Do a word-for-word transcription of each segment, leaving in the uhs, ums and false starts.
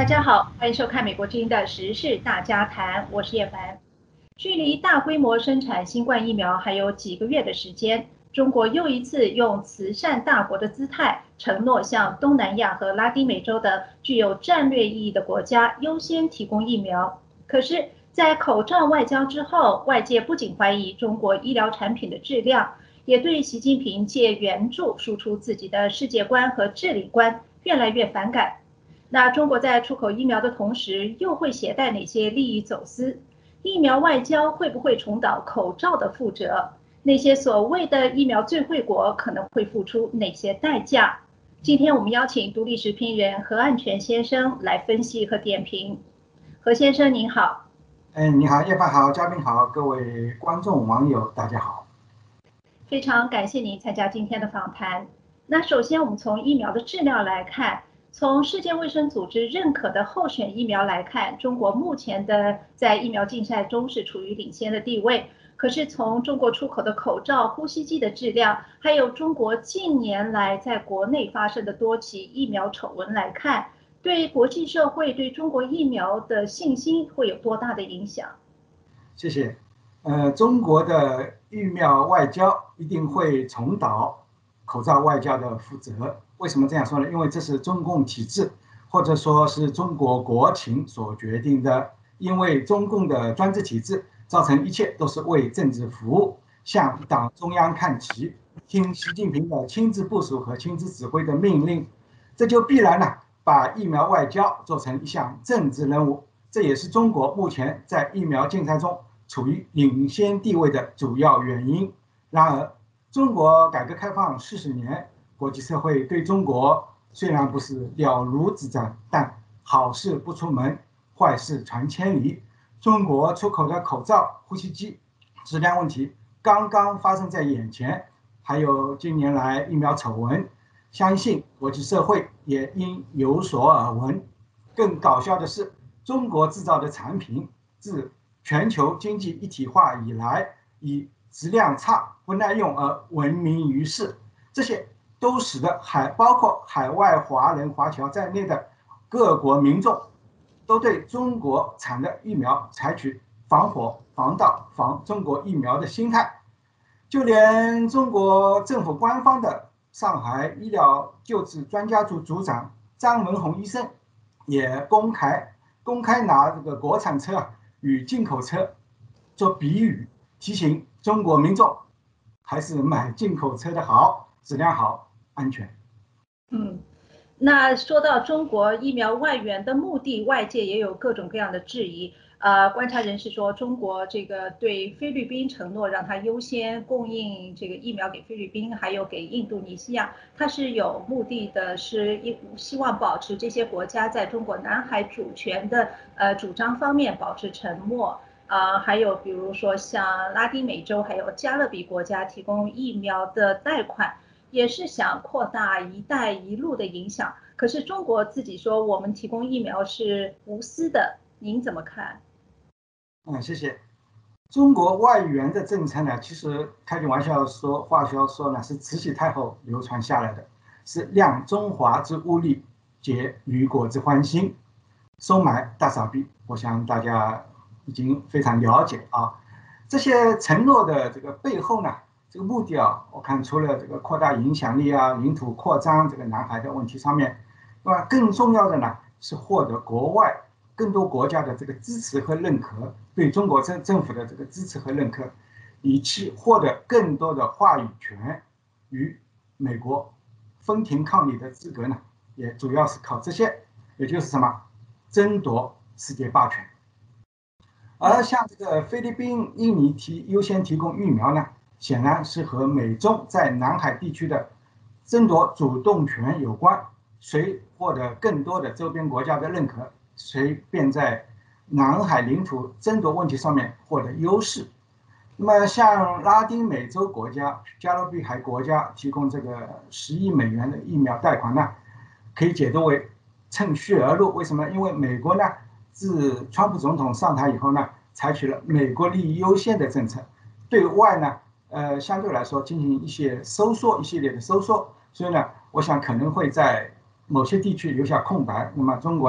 大家好，欢迎收看美国之音的时事大家谈，我是叶凡。距离大规模生产新冠疫苗还有几个月的时间，中国又一次用慈善大国的姿态，承诺向东南亚和拉丁美洲的具有战略意义的国家优先提供疫苗。可是，在口罩外交之后，外界不仅怀疑中国医疗产品的质量，也对习近平借援助输出自己的世界观和治理观越来越反感。那中国在出口疫苗的同时，又会携带哪些利益走私？疫苗外交会不会重蹈口罩的覆辙？那些所谓的疫苗最惠国可能会付出哪些代价？今天我们邀请独立时评人何岸全先生来分析和点评。何先生您好。 哎，你好，叶凡好，嘉宾好，各位观众网友大家好。 非常感谢您参加今天的访谈。那首先我们从疫苗的质量来看，从世界卫生组织认可的候选疫苗来看，中国目前的在疫苗竞赛中是处于领先的地位。可是从中国出口的口罩、呼吸机的质量，还有中国近年来在国内发生的多起疫苗丑闻来看，对国际社会对中国疫苗的信心会有多大的影响？ 谢谢。呃，中国的疫苗外交一定会重蹈口罩外交的覆辙。为什么这样说呢？因为这是中共体制或者说是中国国情所决定的。因为中共的专制体制造成一切都是为政治服务，向党中央看齐，听习近平的亲自部署和亲自指挥的命令，这就必然呢把疫苗外交做成一项政治任务。这也是中国目前在疫苗竞赛中处于领先地位的主要原因。然而，中国改革开放四十年，国际社会对中国虽然不是了如指掌，但好事不出门，坏事传千里。中国出口的口罩、呼吸机质量问题刚刚发生在眼前，还有近年来疫苗丑闻，相信国际社会也应有所耳闻。更搞笑的是，中国制造的产品自全球经济一体化以来，以质量差、不耐用而闻名于世，这些都使得海包括海外华人华侨在内的各国民众都对中国产的疫苗采取防火、防盗、防中国疫苗的心态。就连中国政府官方的上海医疗救治专家组组长张文宏医生也公开公开拿这个国产车与进口车做比喻，提醒中国民众还是买进口车的好，质量好，安全。 嗯，那说到中国疫苗外援的目的，外界也有各种各样的质疑。呃，观察人士说，中国这个对菲律宾承诺让它优先供应这个疫苗给菲律宾，还有给印度尼西亚，它是有目的的，是希望保持这些国家在中国南海主权的呃主张方面保持沉默。啊、呃，还有比如说像拉丁美洲还有加勒比国家提供疫苗的贷款，也是想扩大“一带一路”的影响。可是中国自己说我们提供疫苗是无私的，您怎么看？ 嗯，谢谢。中国外援的政策呢，其实开句玩笑说，话说说呢，是慈禧太后流传下来的，是量中华之物力，解吕国之欢心，收买大扫逼。我想大家已经非常了解啊。这些承诺的这个背后呢，这个目的啊，我看除了这个扩大影响力啊、领土扩张这个南海的问题上面，那么更重要的呢，是获得国外更多国家的这个支持和认可，对中国政政府的这个支持和认可，以期获得更多的话语权，与美国分庭抗礼的资格呢，也主要是靠这些，也就是什么，争夺世界霸权。而像这个菲律宾、印尼提优先提供疫苗呢，显然是和美中在南海地区的争夺主动权有关，谁获得更多的周边国家的认可，谁便在南海领土争夺问题上面获得优势。那么像拉丁美洲国家、加勒比海国家提供这个十亿美元的疫苗贷款呢，可以解读为趁虚而入。为什么？因为美国呢，自川普总统上台以后呢，采取了美国利益优先的政策，对外呢，呃，相对来说进行一些收缩，一系列的收缩。所以呢，我想可能会在某些地区留下空白。那么中国呢，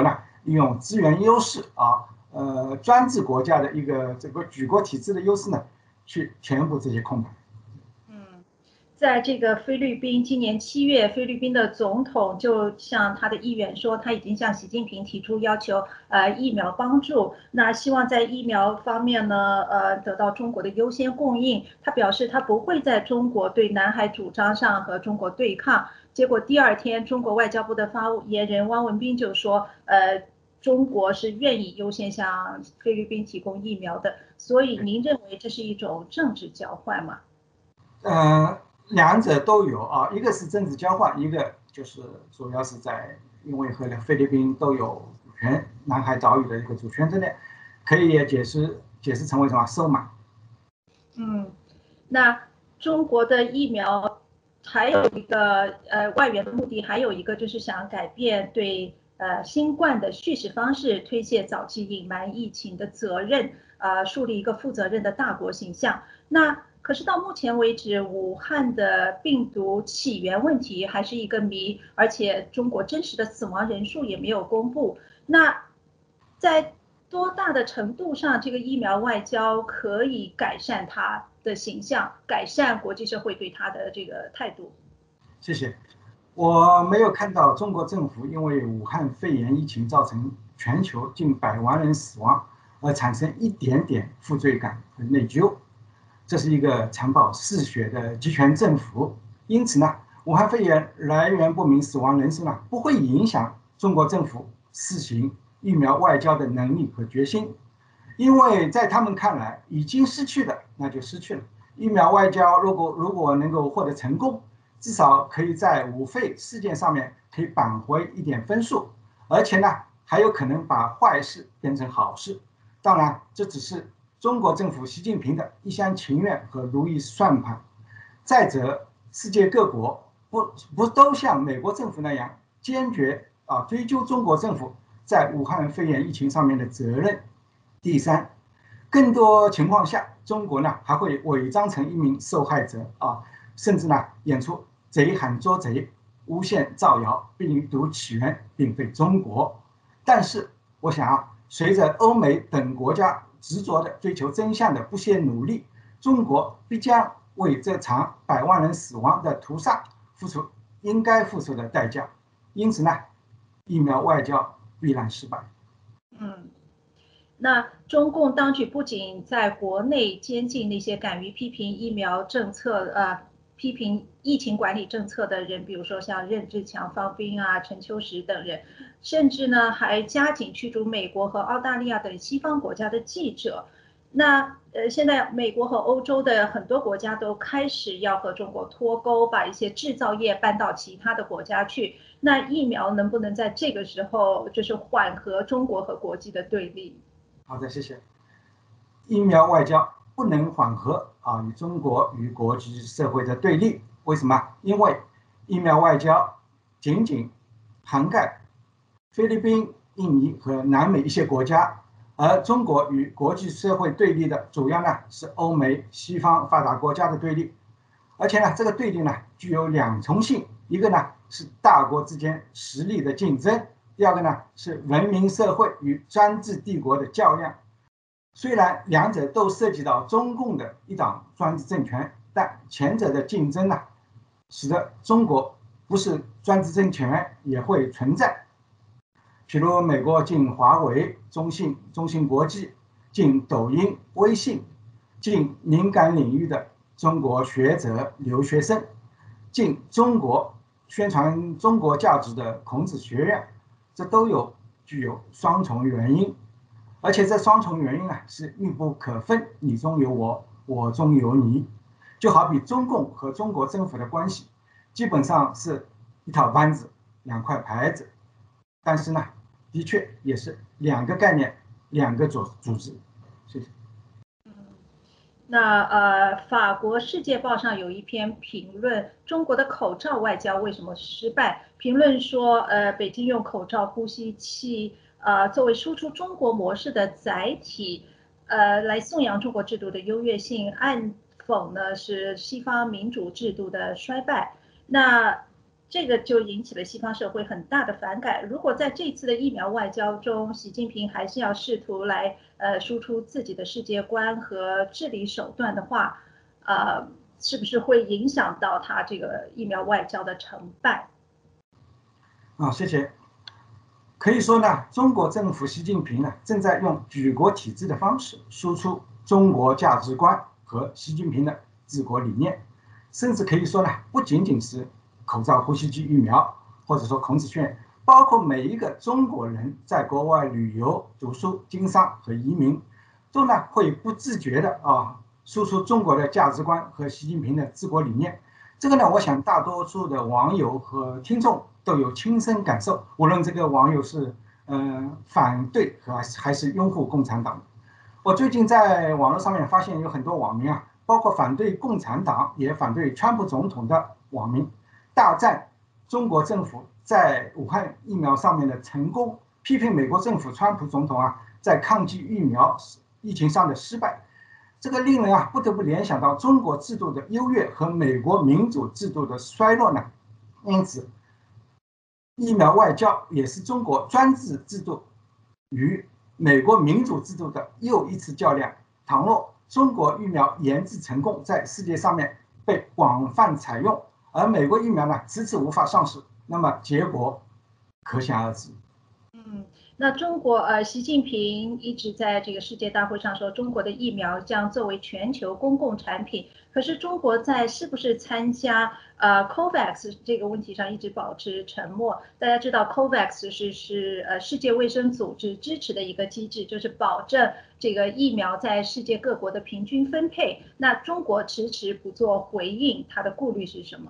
利用资源优势啊，呃，专制国家的一个这个举国体制的优势呢，去填补这些空白。 在这个菲律宾，今年七月，菲律宾的总统就向他的议员说，他已经向习近平提出要求，呃，疫苗帮助。那希望在疫苗方面呢，呃，得到中国的优先供应。他表示，他不会在中国对南海主张上和中国对抗。结果第二天，中国外交部的发言人汪文斌就说，呃，中国是愿意优先向菲律宾提供疫苗的。所以，您认为这是一种政治交换吗？ 呃，两者都有啊，一个是政治交换，一个就是主要是在因为和菲律宾都有主权，南海岛屿的一个主权之内，可以也解释解释成为什么收买。 嗯，那中国的疫苗还有一个呃外源的目的，还有一个就是想改变对呃新冠的叙事方式，推卸早期隐瞒疫情的责任，呃，树立一个负责任的大国形象。那可是到目前为止，武汉的病毒起源问题还是一个谜，而且中国真实的死亡人数也没有公布。那在多大的程度上，这个疫苗外交可以改善它的形象，改善国际社会对它的这个态度？ 谢谢。我没有看到中国政府因为武汉肺炎疫情造成全球近百万人死亡而产生一点点负罪感和内疚。这是一个残暴嗜血的集权政府，因此呢，武汉肺炎来源不明、死亡人数呢不会影响中国政府试行疫苗外交的能力和决心，因为在他们看来，已经失去的那就失去了。疫苗外交如果如果能够获得成功，至少可以在武肺事件上面可以扳回一点分数，而且呢，还有可能把坏事变成好事。当然，这只是中国政府习近平的一厢情愿和如意算盘。再者，世界各国不不都像美国政府那样坚决啊追究中国政府在武汉肺炎疫情上面的责任。第三，更多情况下，中国呢还会伪装成一名受害者啊，甚至呢演出贼喊捉贼，诬陷造谣，病毒起源并非中国。但是，我想啊，随着欧美等国家执着的追求真相的不懈努力，中国必将为这场百万人死亡的屠杀付出应该付出的代价。因此呢，疫苗外交必然失败。 嗯。那中共当局不仅在国内监禁那些敢于批评疫苗政策、呃批评疫情管理政策的人，比如说像任志强、方斌啊、陈秋实等人，甚至呢还加紧驱逐美国和澳大利亚等西方国家的记者。那呃，现在美国和欧洲的很多国家都开始要和中国脱钩，把一些制造业搬到其他的国家去。那疫苗能不能在这个时候就是缓和中国和国际的对立？ 好的，谢谢。疫苗外交不能缓和啊与中国与国际社会的对立。为什么？因为疫苗外交仅仅涵盖菲律宾、印尼和南美一些国家，而中国与国际社会对立的主要呢是欧美西方发达国家的对立。而且呢，这个对立呢具有两重性，一个呢是大国之间实力的竞争，第二个呢是文明社会与专制帝国的较量。虽然两者都涉及到中共的一党专制政权，但前者的竞争呢，使得中国不是专制政权也会存在。譬如美国禁华为、中信、中信国际，禁抖音、微信，禁敏感领域的中国学者、留学生，禁中国宣传中国价值的孔子学院，这都有具有双重原因。而且这双重原因呢是密不可分，你中有我，我中有你。就好比中共和中国政府的关系，基本上是一套班子，两块牌子，但是呢，的确也是两个概念，两个组组织。谢谢。 那呃，法国《世界报》上有一篇评论，中国的口罩外交为什么失败？评论说，呃，北京用口罩、呼吸器，呃，作为输出中国模式的载体，呃，来颂扬中国制度的优越性，暗讽呢是西方民主制度的衰败。那这个就引起了西方社会很大的反感。如果在这次的疫苗外交中，习近平还是要试图来呃输出自己的世界观和治理手段的话，呃，是不是会影响到他这个疫苗外交的成败？ 啊，谢谢。可以说呢，中国政府习近平呢正在用举国体制的方式输出中国价值观和习近平的治国理念，甚至可以说呢，不仅仅是口罩、呼吸机、疫苗，或者说孔子学，包括每一个中国人在国外旅游、读书、经商和移民，都呢会不自觉的啊输出中国的价值观和习近平的治国理念。这个呢，我想大多数的网友和听众都有亲身感受，无论这个网友是嗯、呃、反对和还是拥护共产党。我最近在网络上面发现有很多网民啊，包括反对共产党也反对川普总统的网民，大赞中国政府在武汉疫苗上面的成功，批评美国政府川普总统啊在抗击疫苗疫情上的失败。这个令人啊不得不联想到中国制度的优越和美国民主制度的衰落呢。因此，疫苗外交也是中国专制制度与美国民主制度的又一次较量。倘若中国疫苗研制成功，在世界上面被广泛采用，而美国疫苗呢迟迟无法上市，那么结果可想而知。 嗯，那中国呃，习近平一直在这个世界大会上说，中国的疫苗将作为全球公共产品。可是中国在是不是参加呃 COVAX 这个问题上一直保持沉默。大家知道 COVAX 是是呃世界卫生组织支持的一个机制，就是保证这个疫苗在世界各国的平均分配。那中国迟迟不做回应，它的顾虑是什么？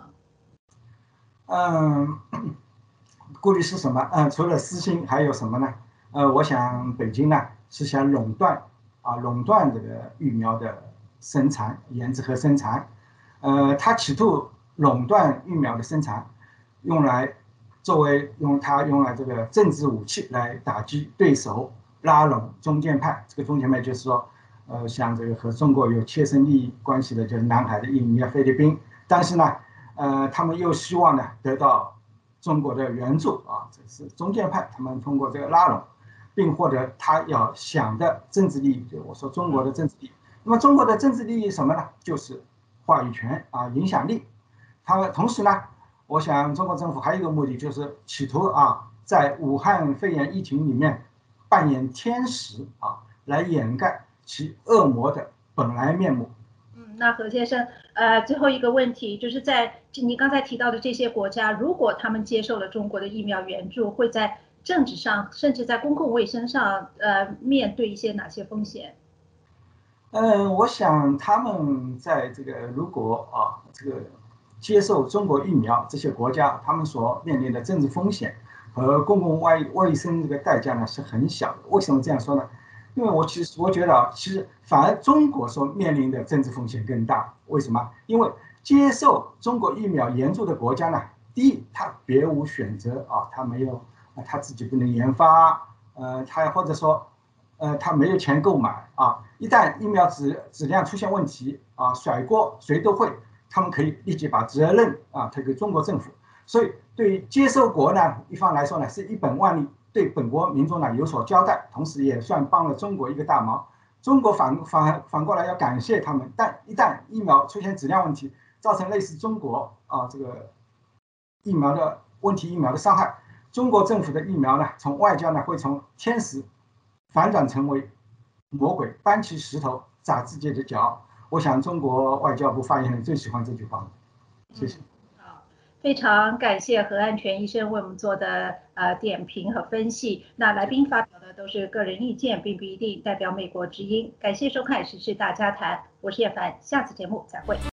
嗯。顾虑是什么？嗯，除了私心，还有什么呢？呃，我想北京呢是想垄断啊，垄断这个疫苗的生产、研制和生产。呃，它企图垄断疫苗的生产，用来作为用它用来这个政治武器来打击对手，拉拢中间派。这个中间派就是说，呃，像这个和中国有切身利益关系的，就是南海的印尼、菲律宾。但是呢，呃，他们又希望呢得到中国的援助啊，这是中间派，他们通过这个拉拢，并获得他要想的政治利益，就我说中国的政治利益。那么中国的政治利益什么呢？就是话语权啊，影响力。他们同时呢，我想中国政府还有一个目的，就是企图啊，在武汉肺炎疫情里面扮演天使啊，来掩盖其恶魔的本来面目。 嗯，那何先生，呃，最后一个问题就是在你刚才提到的这些国家，如果他们接受了中国的疫苗援助，会在政治上，甚至在公共卫生上，呃，面对一些哪些风险？ 嗯，我想他们在这个如果啊这个接受中国疫苗，这些国家他们所面临的政治风险和公共卫卫生这个代价呢是很小的。为什么这样说呢？因为我其实我觉得啊，其实反而中国所面临的政治风险更大。为什么？因为接受中国疫苗援助的国家呢，第一，他别无选择啊，他没有，他自己不能研发，呃，他或者说。呃，他没有钱购买啊！一旦疫苗质质量出现问题啊，甩锅谁都会，他们可以立即把责任啊推给中国政府。所以，对于接收国呢，一方来说呢是一本万利，对本国民众呢有所交代，同时也算帮了中国一个大忙。中国反反反过来要感谢他们，但一旦疫苗出现质量问题，造成类似中国啊这个疫苗的问题疫苗的伤害，中国政府的疫苗呢，从外交呢会从天使。反转成为魔鬼，搬起石头砸自己的脚。我想中国外交部发言人最喜欢这句话。谢谢。 好，非常感谢何安全医生为我们做的呃点评和分析。那来宾发表的都是个人意见，并不一定代表美国之音。感谢收看《时事大家谈》，我是叶凡，下次节目再会。